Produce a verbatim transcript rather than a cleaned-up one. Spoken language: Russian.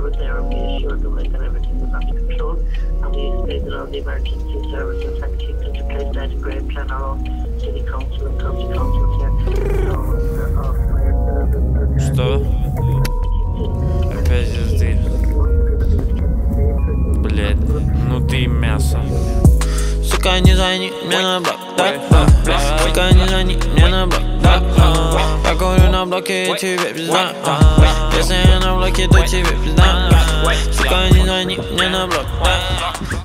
were there and we assured them like that everything was under control, and we explained that all the emergency services had kicked into place. They had a great plan, our own city council and county council here. So, uh, our fire service. Что? Опять здесь. Блять, ну ты мясо. Сука, не звони мне на блок, да, да. Сука, не звони мне на блок, да, да. Я курю на блоке, и тебе пизда. Если я на блоке, то тебе пизда. Сука, не звони мне на блок, да.